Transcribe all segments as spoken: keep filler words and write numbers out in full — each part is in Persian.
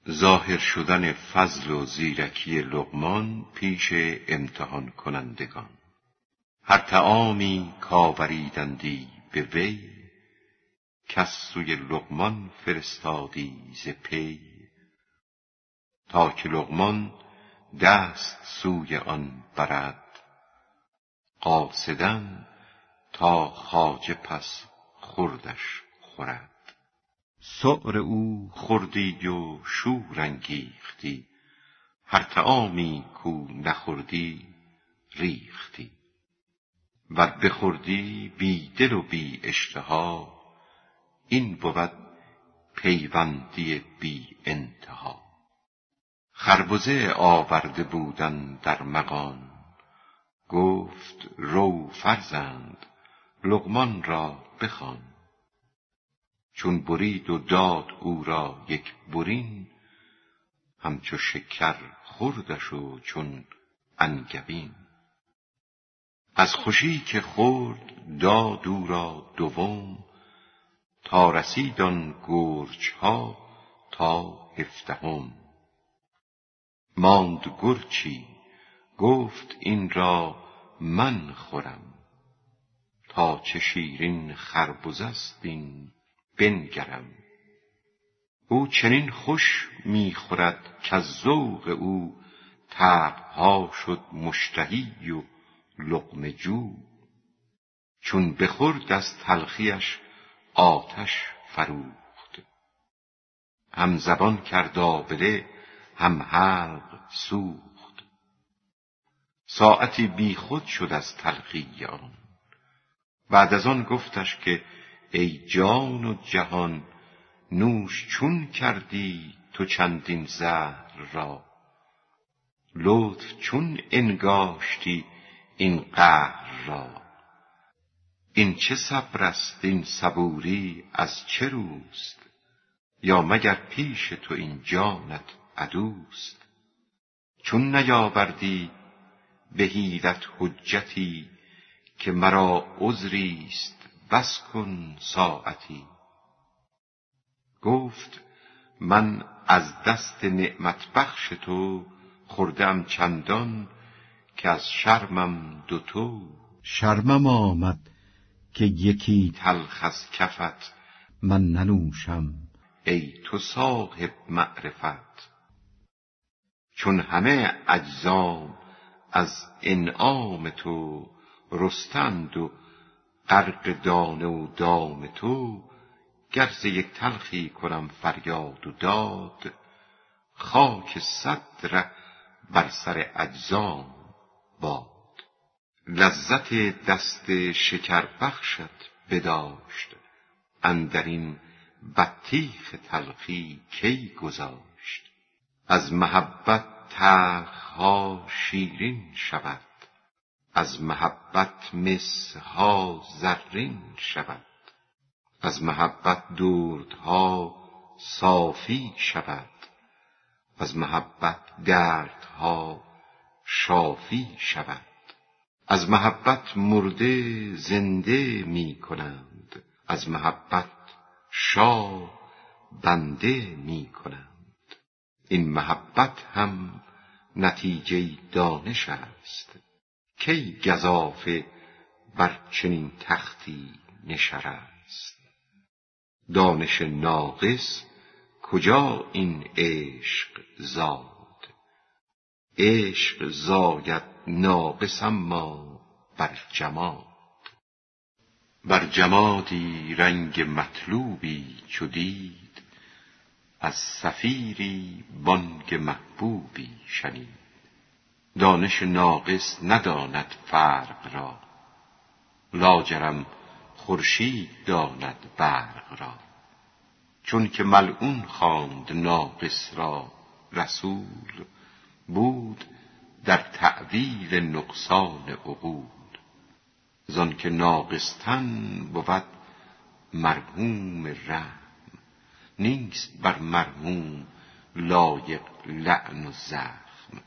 ظاهر شدن فضل و زیرکی لقمان پیش امتحان کنندگان. هر طعامی کآوریدندی به وی، کس سوی لقمان فرستادی ز پی. تا که لقمان دست سوی آن برد، قاصداً تا خواجه پس خوردش خورد. سؤر او خوردی و شور انگیختی، هر طعامی کو نخوردی ریختی. ور بخوردی بی دل و بی اشتها، این بود پیوندی بی انتها. خربزه آورده بودن در مغان، گفت رو فرزند لقمان را بخوان. چون برید و داد او را یک برین، همچو شکر خوردش و چون انگبین. از خوشی که خورد داد او را دوم، تا رسید آن گرچ ها تا هفدهم. ماند گرچی گفت این را من خورم، تا چه شیرین خربزه است این بنگرم. او چنین خوش می خورد کز ذوق او، طبع ها شد مشتهی و لقمه جو. چون بخورد از تلخیش آتش فروخت، هم زبان کرد آبله هم حلق سوخت. ساعتی بی خود شد از تلخی آن، بعد از آن گفتش که ای جان و جهان، نوش چون کردی تو چندین زهر را. لطف چون انگاشتی این قهر را. این چه صبر است این صبوری از چه روست، یا مگر پیش تو این جانت عدوست. چون نیاوردی به حیلت حجتی، که مرا عذریست بس کن ساعتی. گفت من از دست نعمت بخش تو، خوردم چندان که از شرمم دوتو. شرمم آمد که یکی تلخ از کفت، من ننوشم ای تو صاحب معرفت. چون همه اجزام از انعام تو، رستند و غرق دانه و دام تو. گر ز یک تلخی کنم فریاد و داد، خاک صد ره بر سر اجزام باد. لذت دست شکر بخشت بداشت، اندرین بطیخ تلخی کی گذاشت. از محبت تلخ ها شیرین شود، از محبت مس ها زرین شود. از محبت دردها صافی شود، از محبت دردها شافی شود. از محبت مرده زنده می کنند، از محبت شاه بنده می کنند. این محبت هم نتیجه دانش است، کی گزافه بر چنین تختی نشست. دانش ناقص کجا این عشق زاد، عشق زاید ناقص اما بر جماد. بر جمادی رنگ مطلوبی چو دید، از صفیری بانگ محبوبی شنید. دانش ناقص نداند فرق را، لاجرم خورشید داند برق را. چون که ملعون خواند ناقص را رسول، بود در تأویل نقصان عقول. زان که ناقص تن بود مرحوم رحم، نیست بر مرحوم لایق لعن و زخم.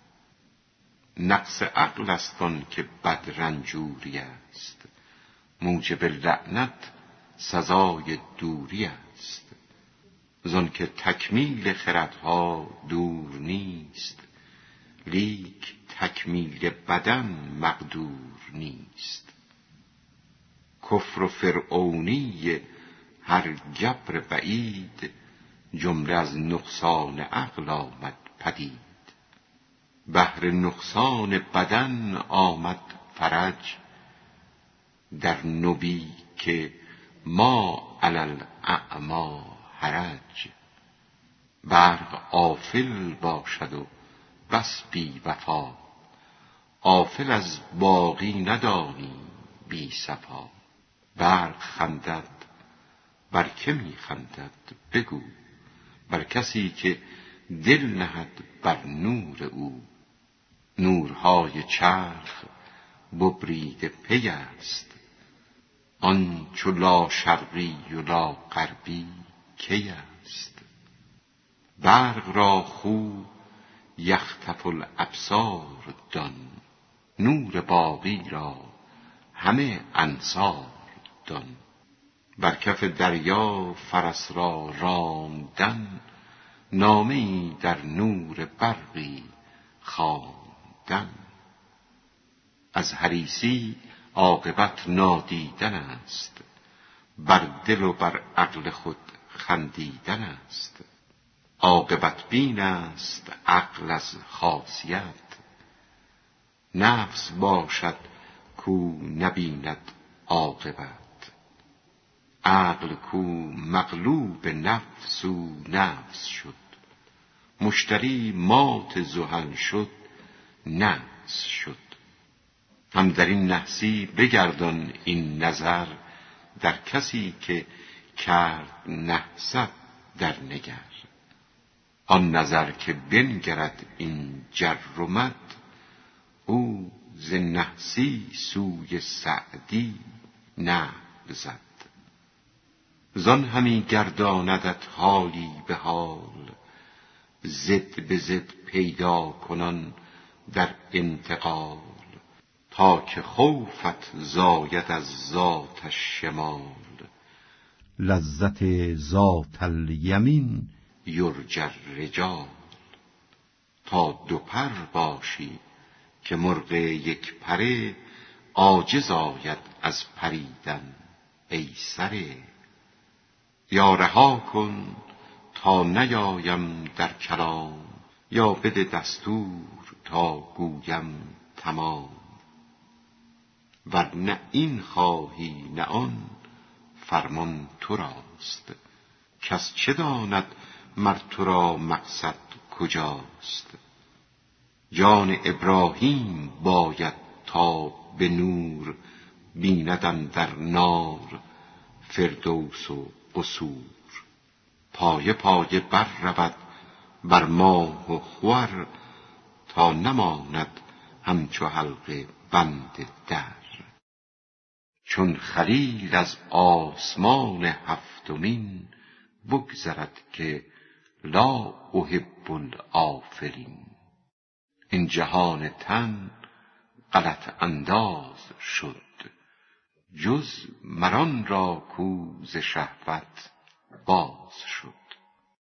نقص عقل است آن که بد رنجوری است، موجب لعنت سزای دوری است. زان که تکمیل خردها دور نیست، لیک تکمیل بدن مقدور نیست. کفر و فرعونی هر گبر بعید، جمله از نقصان عقل آمد پدید. بهر نقصان بدن آمد فرج، در نبی که ما علی الاعمی حرج. برق آفل باشد و بس بی وفا، آفل از باقی ندانی بی صفا. برق خندد بر که می خندد بگو، بر کسی که دل نهد بر نور او. نورهای چرخ ببریده پی است، آن چو لا شرقی و لا غربی کی است. برق را خو یخطف الابصار دان، نور باقی را همه انصار دان. بر کف دریا فرس را راندن، نامه ای در نور برقی خواندن. از حریصی عاقبت نادیدن است، بر دل و بر عقل خود خندیدن است. عاقبت بین است عقل از خاصیت، نفس باشد کو نبیند عاقبت. عقل کو مغلوب نفس او نفس شد، مشتری مات زحل شد نحس شد. هم در این نحسی بگردان این نظر، در کسی که کرد نحست در نگر. آن نظر که بنگرد این جر و مد، او ز نحسی سوی سعدی نقل زد. زان همی گرداندت حالی به حال، ضد به ضد پیدا کنان در انتقال. تا که خوفت زاید از ذات الشمال، لذت ذات الیمین یرجی الرجال. تا دو پر باشی که مرغ یک پره، عاجز آید از پریدن ای سره. یا رها کن تا نیایم در کلام، یا بده دستور تا گویم تمام. ور نه این خواهی نه آن، فرمان تو راست. کس چه داند مر تو را مقصد کجاست. جان ابراهیم باید تا به نور، بیند در نار فردوس و قصور. پایه پایه بر رود بر ماه و خور، تا نماند همچو حلقه بند در. چون خلیل از آسمان هفتمین، بگذرد که لا احب الآفلین. این جهان تن غلط انداز شد، جز مر آن را کو ز شهوت باز شد.